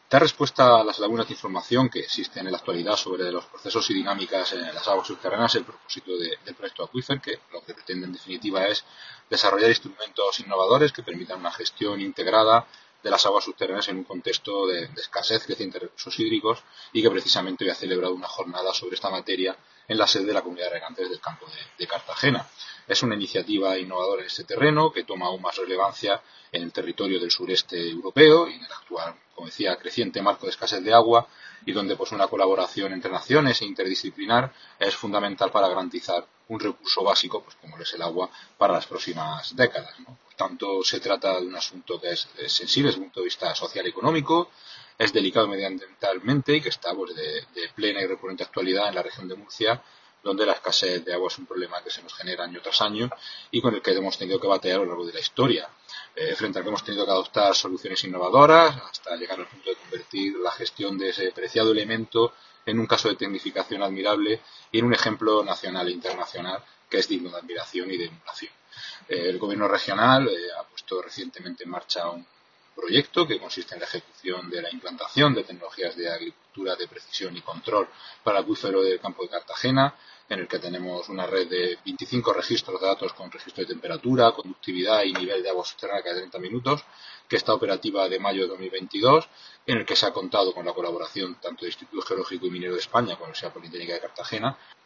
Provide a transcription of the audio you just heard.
Dar respuesta a las lagunas de información que existen en la actualidad sobre los procesos y dinámicas en las aguas subterráneas es el propósito del proyecto Aquifer, que lo que pretende en definitiva es desarrollar instrumentos innovadores que permitan una gestión integrada de las aguas subterráneas en un contexto de escasez creciente de recursos hídricos, y que precisamente hoy ha celebrado una jornada sobre esta materia en la sede de la Comunidad de Regantes del campo de Cartagena. Es una iniciativa innovadora en este terreno que toma aún más relevancia en el territorio del sureste europeo y en el actual, como decía, creciente marco de escasez de agua, y donde pues una colaboración entre naciones e interdisciplinar es fundamental para garantizar un recurso básico, pues como lo es el agua, para las próximas décadas, ¿no? Por tanto, se trata de un asunto que es sensible desde el punto de vista social y económico, es delicado medioambientalmente y que está pues, de plena y recurrente actualidad en la región de Murcia, donde la escasez de agua es un problema que se nos genera año tras año y con el que hemos tenido que batallar a lo largo de la historia, frente al que hemos tenido que adoptar soluciones innovadoras hasta llegar al punto de convertir la gestión de ese preciado elemento en un caso de tecnificación admirable y en un ejemplo nacional e internacional que es digno de admiración y de emulación. El gobierno regional ha puesto recientemente en marcha un proyecto que consiste en la ejecución de la implantación de tecnologías de agricultura de precisión y control para el acuífero del campo de Cartagena, en el que tenemos una red de 25 registros de datos con registro de temperatura, conductividad y nivel de agua subterránea cada 30 minutos, que está operativa de mayo de 2022, en el que se ha contado con la colaboración tanto del Instituto Geológico y Minero de España como de la Universidad Politécnica de Cartagena,